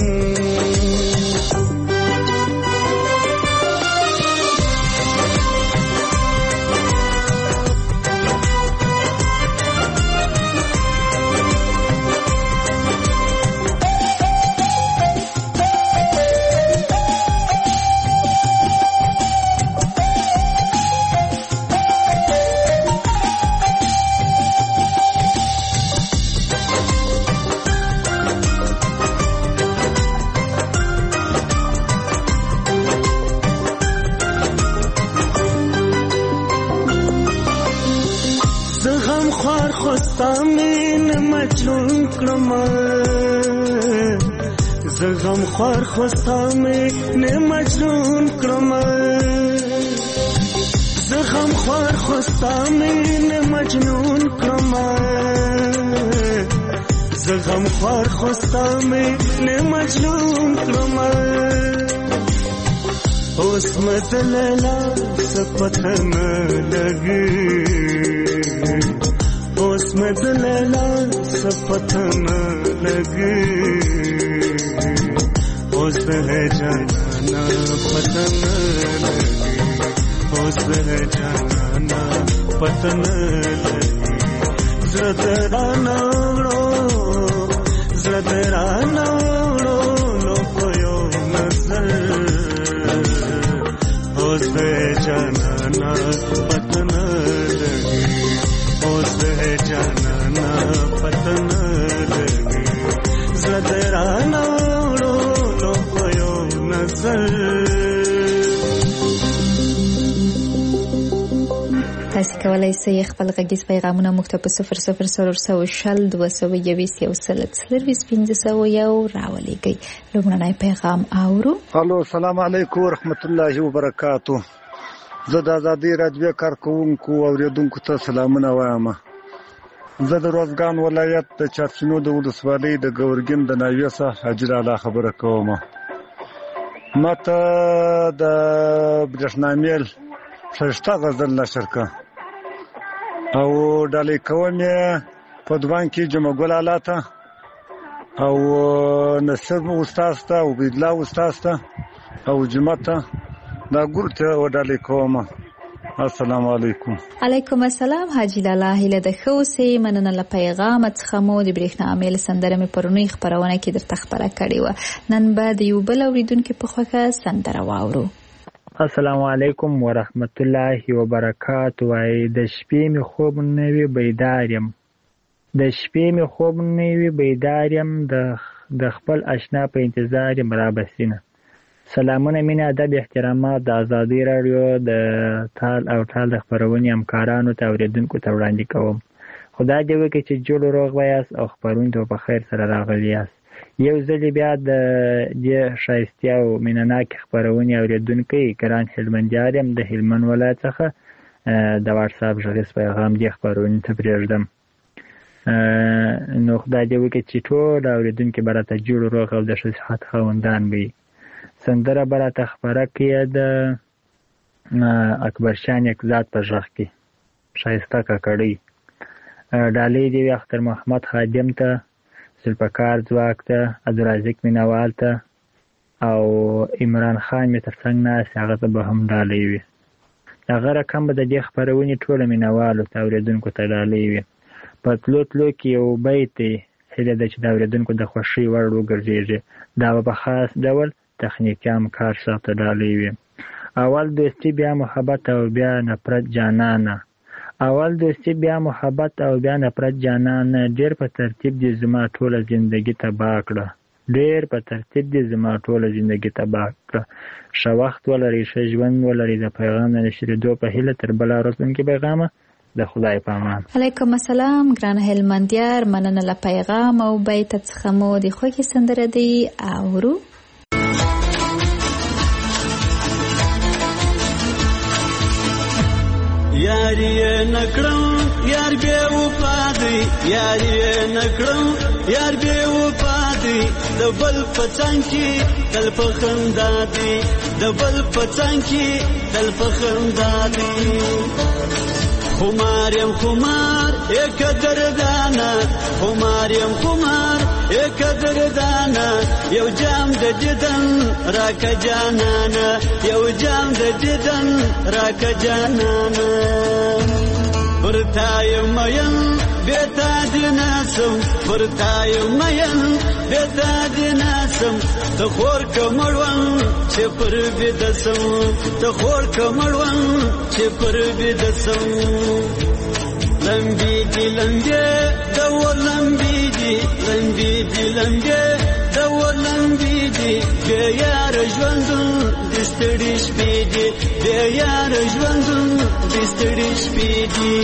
[SPEAKER 5] خستامین مجنون کړم زغم خور خستامین مجنون کړم زغم خور خستامین مجنون کړم زغم خور خستامین مجنون کړم اوس مدللا سپتہ نہ لگے اوس میں دلیلا سب پتہ نہ لگے اوس ہے جانانا پتہ نہ لگے اوس ہے جانانا پتہ نہ لگے زړه زړه دې رانه وړو نو په یو نظر اوس دې جانانا پته نه لګي اوس دې جانانا پته نه لګي زړه دې رانه وړو نو په یو نظر.
[SPEAKER 3] تاسو کولای شئ خپل غږیز پیغامونه موږ ته په صفر صفر څلور سوه شل دوه سوه یویشت یو سل څلرویشت پنځه سوه یو راولېږئ. لومړنی پیغام اورو.
[SPEAKER 1] الو السلام علیکم ورحمت الله وبرکاتو. زه د ازادي راډیو کارکونکو او اوریدونکو ته سلامونه وایم. زه د روزګان ولایت د چارسینو د ولسوالۍ د ګورګین د ناویه څخه حاجر اعلی خبره کوم. ماته د برېښنامیل ښایسته غزل نشر کړه او ډالۍ کوم یې په دوان کې جمعه ګل اعلی ته او نصر استاد ته او عبیدالله استاد ته او جمعه ته دا ګور ته ډالۍ کوم. السلام علیکم.
[SPEAKER 3] علیکم السلام حاجی لالا. هیله د ښه اوسئ. مننه له پیغامه څخه مو د برېښنامیل سندره مې پرونی خپرونه کې درته خپره کړې وه. نن به د یو بل اورېدونکي په خوښه سندره واورو.
[SPEAKER 7] السلام علیکم ورحمت الله وبرکاتو. وای د شپې می خوب نه وی بیدار یم د شپې می خوب نه وی بیدار یم د د خپل آشنا په انتظار یم را بسینه. سلامونه مینه ادب احترامات د ازادي راډیو د تال او تال د خبرونې همکارانو ته اوریدونکو ته وړاندې کوم. خدای دې وکړي چې جوړ روغ وایاست او خبرونه ته په خیر سره راغلي یاست. یو ځل بیا د دې ښایسته او مینناکې خبرونې اوریدونکي ګران هلمندیار یم د هلمند ولایت څخه د واتساپ غږیز پیغام دې خبرونې ته پرېږدم. نو خدای دې وکړي چې ټول اوریدونکي به راته جوړ روغ او د ښه صحت خاوندان وي. سندره به راته خپره کړي د اکبرشان یکزاد په غږ کې ښایسته کاکړۍ. ډالۍ دې وي اختر محمد خادم ته، ذوالفقار ځواک ته، عبدالرزاق مینوال ته او عمران خان مې تر څنګ ناست هغه ته به هم ډالۍ وي. دغه رقم به د دې خپرونې ټولو مینوالو ته اورېدونکو ته ډالۍ وي. په تلو تلو کې یو بیت دی، هیله ده چې د اورېدونکو د خوښۍ وړ وګرځېږي. دا به په خاص ډول تخنیکي همکار صاحب ته ډالۍ وي. اول دوستي بیا محبت او بیا نفرت جانانه، اول دوستي بیا محبت او بیا نفرت جانانه، ډېر په ترتیب دې زما ټوله زندګي تباه کړه، ډېر په ترتیب دې زما ټوله زندګي تباه کړه. ښه وخت ولرئ، ښه ژوند ولرئ. د پیغام د نشرېدو په هیله تر بله راتلونکي پیغامه د خدای په امان.
[SPEAKER 3] علیکم السلام ګران هلمندیار. مننه له پیغام او بیت څخه مو د خوښې سندره دی اورو.
[SPEAKER 5] یاری نکړم یار بے وفا دی، یاری نکړم یار بے وفا دی، د بل پڅنګ کی تل په خندا دی، د بل پڅنګ کی تل په خندا دی. خمار یم خمار یک دردانا، خمار یم خمار یک دردانا، یو جام د دیدن راکه جانانا، یو جام د دیدن راکه جانانا. ورتای مین بیتا دیناسم، ورتای مین بیتا دیناسم، تخور کمړون چې پر بدسم، تخور کمړون چې پر بدسم. لمبی دی لمبی دو لمبی دی، لمبی دی لمبی دو لمبی دی، بے یار ژوندون دستړي شپې دی، بے یار ژوندون دستړي شپې دی.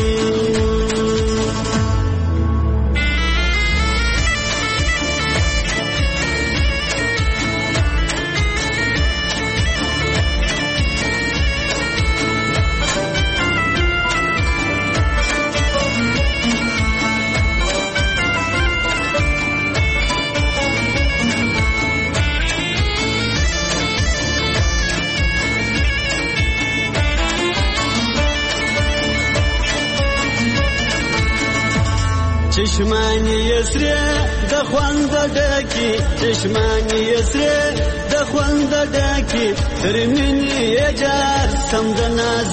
[SPEAKER 5] چشمانی یسره د خوند ډکی، چشمانی یسره د خوند ډکی، ترمنی یجار سم د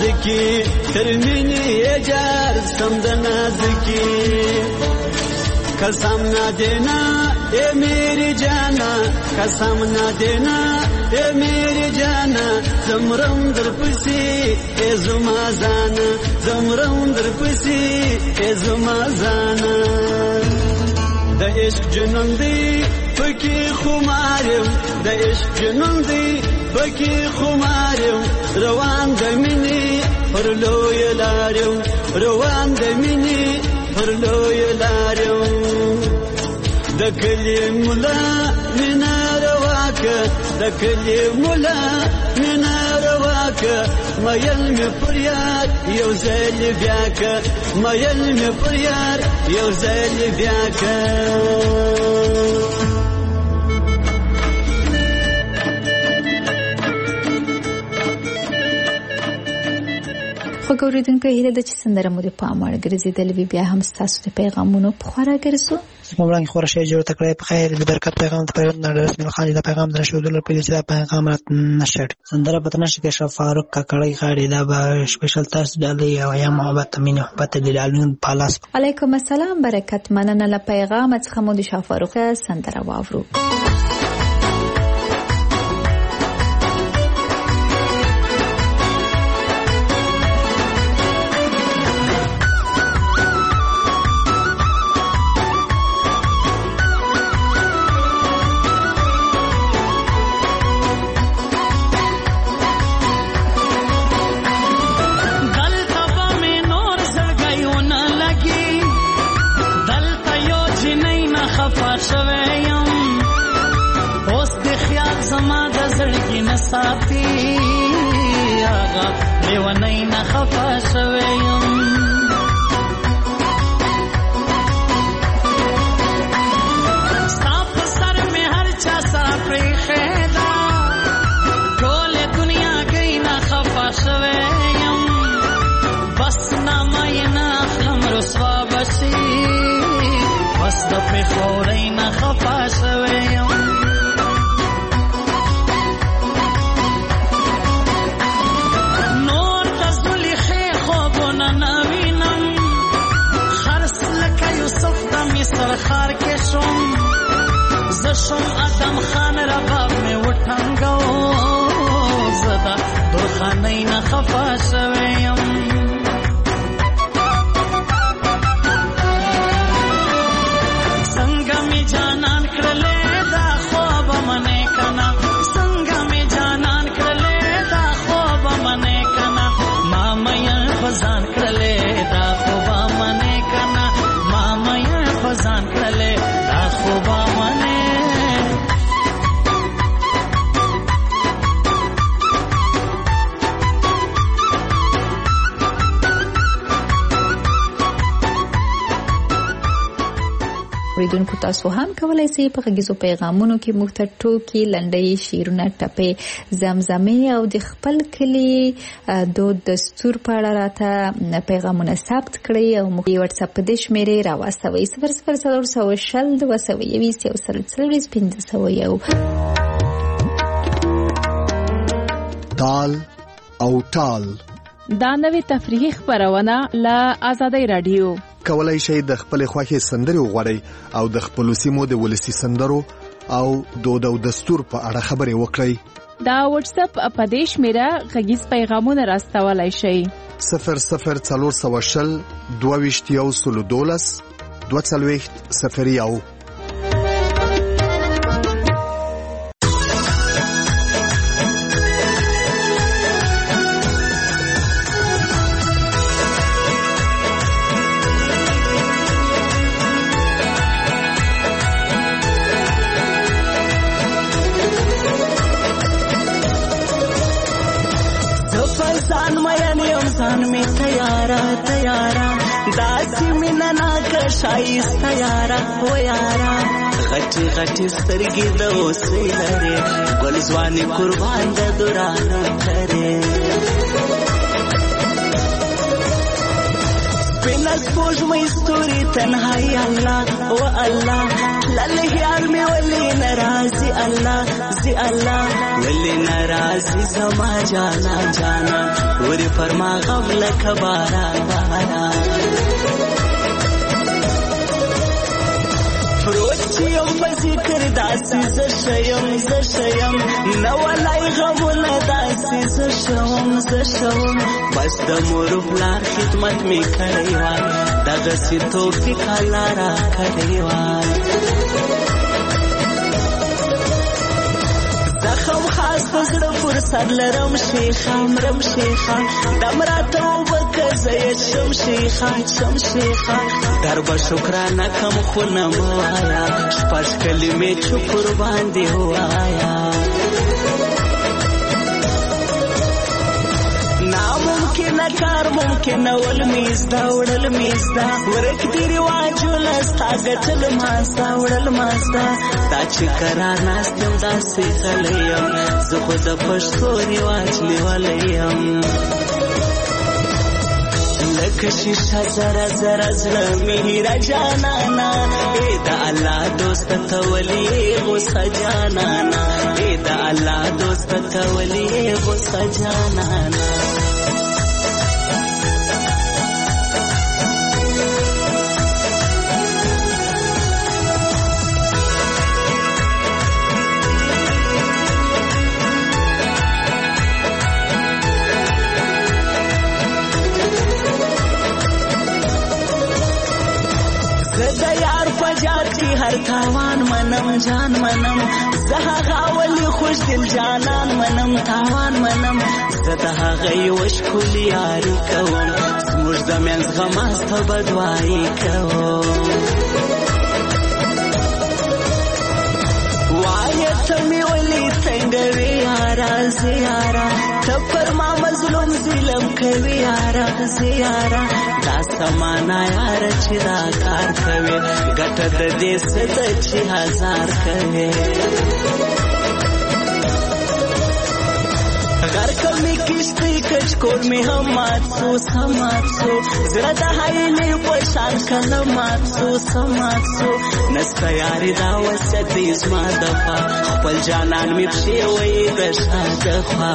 [SPEAKER 5] نازکی، ترمنی یجار سم د نازکی.
[SPEAKER 8] कसम ना देना ए मेरी जाना कसम ना देना ए मेरी जाना زمرم در پسی ای زما زانا زمرم در پسی ای زما زانا د عشق جنون دی پکی خمارم د عشق جنون دی پکی خمارم روان د منی پر لوی لارم روان د منی پر لوی لارم د کلی مولا مینا رواکه د کلی مولا مینا رواکه مایل می پریار یو ځل بیاکه مایل می پریار یو ځل بیاکه
[SPEAKER 3] خو ګوریدونکو هیله ده چې سندره مو د پام وړ ګرځېدلې وي. بیا هم ستاسو د پیغامونو په خورا ګرځو
[SPEAKER 9] زما وړاندې خورا شی جوړ تکړه په خیر د برکت پیغام ته پیغام نه رسمي خالي دا پیغام در شو دل په دې چې دا پیغام رات نشړ سندره په تنه کې شف فاروق ککړی غاړي دا به سپیشل تاسو ډالې او یا محبت مینه محبت د لالون پالاس.
[SPEAKER 3] علیکم السلام برکت مننه له پیغام څخه مو د شف فاروق سندره واورو.
[SPEAKER 10] साथी आगा लेवनई न खफा शवेयम साफ सर में हर चा साफे खेदा कोले दुनिया गई न खफा शवेयम बस ना मैना हम रसवा बसी बस दफे खोरई न खफा शवेयम سرخار के شم زشم ادم خان رباب में وټنګو زدا درخانه نه خفا شویم څنګه می جانان کړلې دا خوب منې کنا څنګه می جانان کړلې دا خوب منې کنا ما مې فزان کړلې دا خوب منې کنا ما مې فزان کړلې دا خوب منې
[SPEAKER 3] ریدونکو تاسو هم کولای شئ په غږیزو پیغامونو کې موږ ته ټوکې لنډۍ شعرونه ټپې زمزمې او د خپل کلي دود دستور په اړه راته پیغامونه ثبت کړئ او موږ یې واتس اپ په دې شمېرې راواستوئ صفر صفر څلور سوه شل دوه سوه یویشت یو سل څلوېښت پنځه سوه یو.
[SPEAKER 11] تال او ټال
[SPEAKER 2] دا نوې تفریحي خپرونه له آزادۍ رادیو.
[SPEAKER 11] کولای شئ د خپل خوښې سندرې وغواړئ او د خپل سیمو د ولسی سندرو او دود او دستور په اړه خبرې وکړئ.
[SPEAKER 2] دا واتس اپ په دې شمېره غږیز پیغامونه راستولای شئ
[SPEAKER 11] صفر صفر څلور سوه شل دوه ویشت یو سل دولس دوه څلوېښت صفر یو.
[SPEAKER 10] شایسته یارا و یارا غټي غټي سترګې د اوسې لري ګل ځواني قربان د دورانو کرے پیناس پوج مې ستوري تنهایی الله و الله لاله یار مې ولي ناراضي الله زي الله ولي ناراضي زما جانا جانا ور فرما غفله کبارا بارا داسې زه شیم زه شیم نه ولای غمونه داسې زه شوم زه شوم بس د مور پلار خدمت مې کړی وای دغسې توفیق الله راکړی وای زخم خاص په زړه پر سر لرم شیخه مرم شیخه دم راته وبکه زه یې شم شیخه شم شیخه در به شکرانه کم خو نه مه وایه شپږ کلمې چوپ ورباندې ووایه ناممکنه کار ممکنه ول مې زده وړل مې زده ورک دي رواجونه ستا ګټل ما زده وړل ما زده دا چې کرار ناست یم داسې غلی یم زه خو د پښتو رواج لیولی یم لکه شیشه زره زره زړه مې هیره جانانا ای د الله دوست ته ولې غوسه جانانا ای د الله دوست ته ولې غوسه جانانا هر تاوان منم جان منم زه هغه ولي خوش دل جانان منم تاوان منم زه د هغه یوه ښکلي یاري کوم زموږ د منځ غماسته بدوایي کوم وایه ته مې ولې څنګه یاره زه یاره ته پر ما مظلوم ظلم کوي یاره زه یاره دا سمانه یاره چې دا کار کوي ګټه د دې څه ده چې هزار کوي غرقه مې کشتۍ کچکول مې هم مات سو سمات سو زړه د هیلې په شان کله مات سو سمات سو نسته یاري دا وصیت دی زما د خوا خپل جانان مې پښې وایي د شا د خوا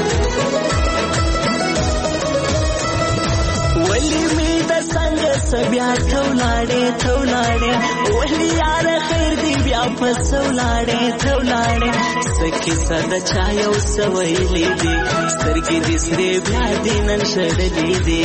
[SPEAKER 10] ولې مې د څنګه څه بیا ته ولاړې ته ولاړې ولې یاره خیر دی بیا پسه ولاړې ته ولاړې څه کیسه د چا یو څه ویلې دي سترګې دې سرې بیا دې نن شړلې دي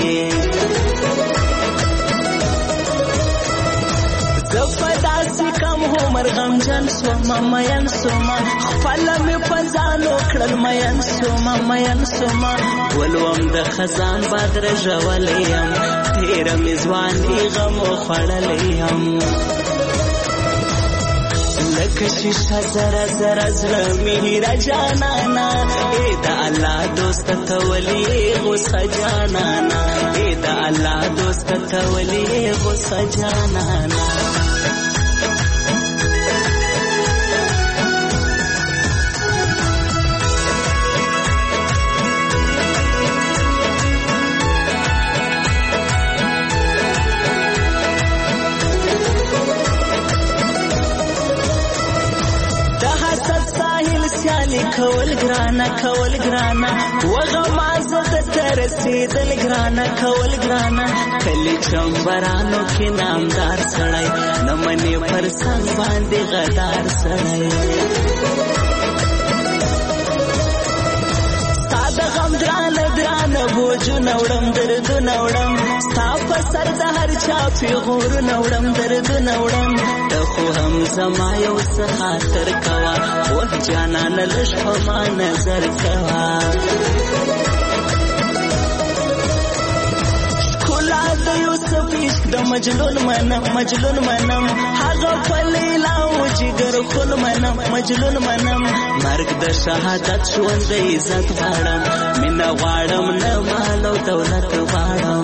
[SPEAKER 10] زه په داسې کم عمر غمجن سومه مین سومه خپله مې په ځان وکړل مین سومه مین سومه ولوم د خزان باد رژولی یم تېره مې ځواني غم وخوړلی یم لکه شیشه زره زره زړه مې هیره جانانا ای د الله دوست ته ولې غوسه جانانا ای د الله دوست ته ولې غوسه جانانا کول ګرانه کول ګرانه وغمازه د ترسېدل ګرانه کول ګرانه کلی چمبرانو کې نامدار سړی نه منې پر څنګ باندې غدار سړی ستا د غم درانه درانه بوجونه وړم دردونه وړم ستا په سر د هر چا پیغورونه وړم دردونه وړم ته خو هم زما یو څه خاطر کوه وه جانانه لږ په ما نظر کوه ښکلا د یوسف عشق د مجنون منم مجنون منم هغه په لیلا و جګر خون منم مجنون منم مرګ د شهادت ژوند د عزت غواړم مینه غواړم نه مال او دولت غواړم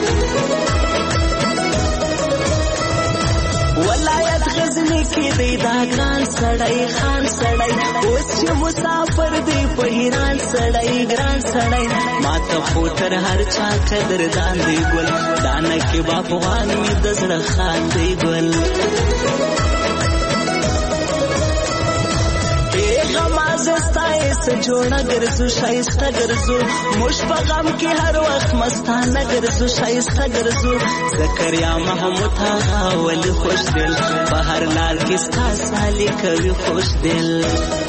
[SPEAKER 10] ولایت غزنی کې دی دا ګران سړی خان سړی اوس چې مسافر دی په ایران سړی ګران سړی ما ته خو تر هر چا قدردان دی ګل دانه کې باپوان مې د زړه خان دی ګل غمازه ستای س جوړه ګرځو شایسته ګرځو موږ په غم کې هر وخت مستانه ګرځو شایسته ګرځو زکریا محمود هغه ولي خوش دل په هر لار کې ستا سالي کوي خوش دل